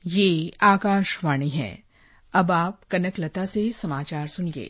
ये आकाशवाणी है। अब आप कनकलता से समाचार सुनिए।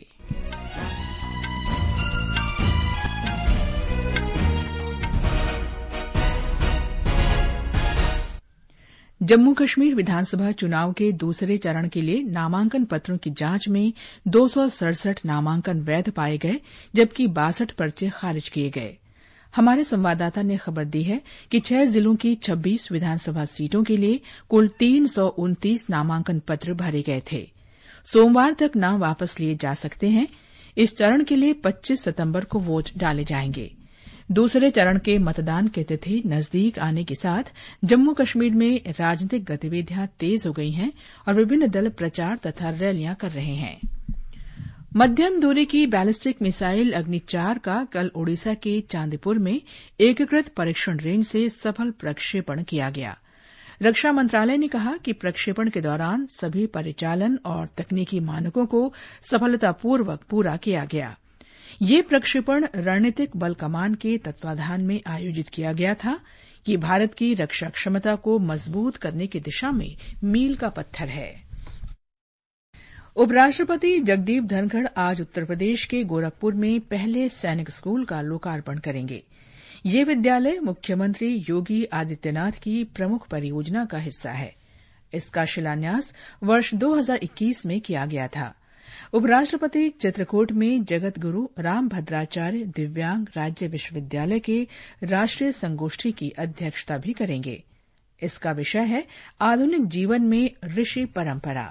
जम्मू कश्मीर विधानसभा चुनाव के दूसरे चरण के लिए नामांकन पत्रों की जांच में 267 नामांकन वैध पाए गए, जबकि 62 पर्चे खारिज किए गए। हमारे संवाददाता ने खबर दी है कि 6 जिलों की 26 विधानसभा सीटों के लिए कुल 329 नामांकन पत्र भरे गए थे। सोमवार तक नाम वापस लिए जा सकते हैं। इस चरण के लिए 25 सितंबर को वोट डाले जाएंगे। दूसरे चरण के मतदान की तिथि नजदीक आने के साथ जम्मू कश्मीर में राजनीतिक गतिविधियां तेज हो गई हैं और विभिन्न दल प्रचार तथा रैलियां कर रहे हैं। मध्यम दूरी की बैलिस्टिक मिसाइल अग्नि 4 का कल ओडिशा के चांदीपुर में एकीकृत परीक्षण रेंज से सफल प्रक्षेपण किया गया। रक्षा मंत्रालय ने कहा कि प्रक्षेपण के दौरान सभी परिचालन और तकनीकी मानकों को सफलतापूर्वक पूरा किया गया। ये प्रक्षेपण रणनीतिक बल कमान के तत्वाधान में आयोजित किया गया था। ये भारत की रक्षा क्षमता को मजबूत करने की दिशा में मील का पत्थर है। उपराष्ट्रपति जगदीप धनखड़ आज उत्तर प्रदेश के गोरखपुर में पहले सैनिक स्कूल का लोकार्पण करेंगे। ये विद्यालय मुख्यमंत्री योगी आदित्यनाथ की प्रमुख परियोजना का हिस्सा है। इसका शिलान्यास वर्ष 2021 में किया गया था। उपराष्ट्रपति चित्रकूट में जगत गुरु रामभद्राचार्य दिव्यांग राज्य विश्वविद्यालय के राष्ट्रीय संगोष्ठी की अध्यक्षता भी करेंगे। इसका विषय है आधुनिक जीवन में ऋषि परंपरा।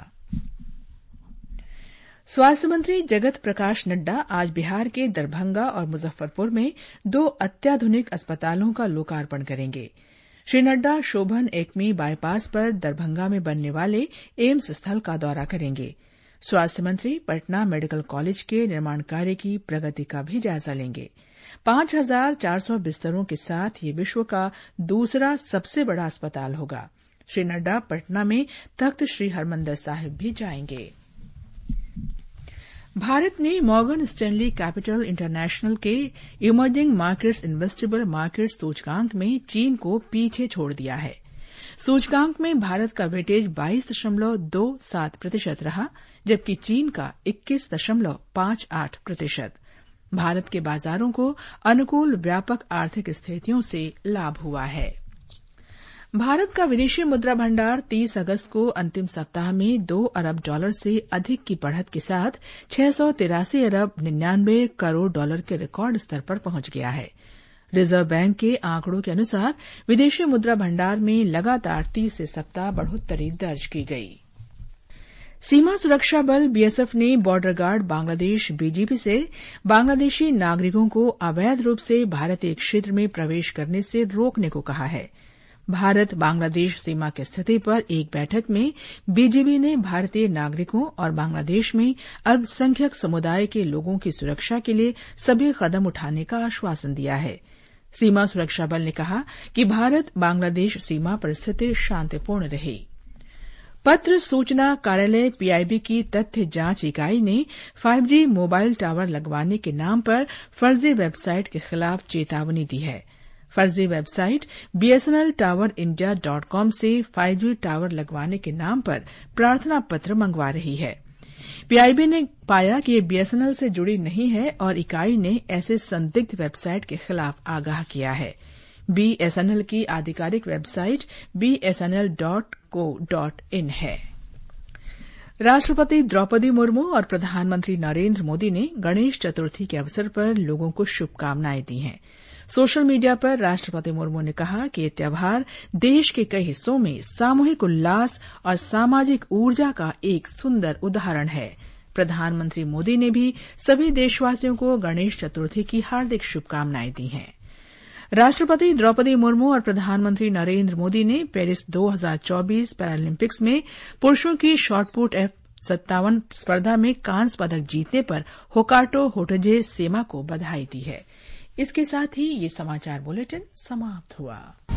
स्वास्थ्य मंत्री जगत प्रकाश नड्डा आज बिहार के दरभंगा और मुजफ्फरपुर में 2 अत्याधुनिक अस्पतालों का लोकार्पण करेंगे। श्री नड्डा शोभन एकमी बाईपास पर दरभंगा में बनने वाले एम्स स्थल का दौरा करेंगे। स्वास्थ्य मंत्री पटना मेडिकल कॉलेज के निर्माण कार्य की प्रगति का भी जायजा लेंगे। 5400 बिस्तरों के साथ ये विश्व का दूसरा सबसे बड़ा अस्पताल होगा। श्री नड्डा पटना में तख्त श्री हरमंदिर साहिब भी जाएंगे। भारत ने मॉर्गन स्टैनली कैपिटल इंटरनेशनल के इमर्जिंग मार्केट्स इन्वेस्टेबल मार्केट सूचकांक में चीन को पीछे छोड़ दिया है। सूचकांक में भारत का वेटेज 22.27% रहा, जबकि चीन का 21.58%। भारत के बाजारों को अनुकूल व्यापक आर्थिक स्थितियों से लाभ हुआ है। भारत का विदेशी मुद्रा भंडार 30 अगस्त को अंतिम सप्ताह में $2 अरब से अधिक की बढ़त के साथ 683 अरब 99 करोड़ के रिकॉर्ड स्तर पर पहुंच गया है। रिजर्व बैंक के आंकड़ों के अनुसार विदेशी मुद्रा भंडार में लगातार तीसरे सप्ताह बढ़ोत्तरी दर्ज की गई। सीमा सुरक्षा बल बीएसएफ ने बॉर्डर गार्ड बांग्लादेश बीजीपी से बांग्लादेशी नागरिकों को अवैध रूप से भारतीय क्षेत्र में प्रवेश करने से रोकने को कहा है। भारत बांग्लादेश सीमा की स्थिति पर एक बैठक में बीजीबी ने भारतीय नागरिकों और बांग्लादेश में अल्पसंख्यक समुदाय के लोगों की सुरक्षा के लिए सभी कदम उठाने का आश्वासन दिया है। सीमा सुरक्षा बल ने कहा कि भारत बांग्लादेश सीमा पर स्थिति शांतिपूर्ण रही। पत्र सूचना कार्यालय पीआईबी की तथ्य जांच इकाई ने 5G मोबाइल टावर लगवाने के नाम पर फर्जी वेबसाइट के खिलाफ चेतावनी दी है। फर्जी वेबसाइट bsnltowerindia.com से 5G टावर लगवाने के नाम पर प्रार्थना पत्र मंगवा रही है। पीआईबी ने पाया कि ये बीएसएनएल से जुड़ी नहीं है और इकाई ने ऐसे संदिग्ध वेबसाइट के खिलाफ आगाह किया है। बीएसएनएल की आधिकारिक वेबसाइट bsnl.co.in है। राष्ट्रपति द्रौपदी मुर्मू और प्रधानमंत्री नरेंद्र मोदी ने गणेश चतुर्थी के अवसर पर लोगों को शुभकामनाएं दी हैं। सोशल मीडिया पर राष्ट्रपति मुर्मू ने कहा कि ये त्यौहार देश के कई हिस्सों में सामूहिक उल्लास और सामाजिक ऊर्जा का एक सुंदर उदाहरण है। प्रधानमंत्री मोदी ने भी सभी देशवासियों को गणेश चतुर्थी की हार्दिक शुभकामनाएं दी हैं। राष्ट्रपति द्रौपदी मुर्मू और प्रधानमंत्री नरेंद्र मोदी ने पेरिस 2024 पैरालंपिक्स में पुरुषों की शॉटपुट F57 स्पर्धा में कांस्य पदक जीतने पर होकाटो होटजे सेमा को बधाई दी है। इसके साथ ही ये समाचार बुलेटिन समाप्त हुआ।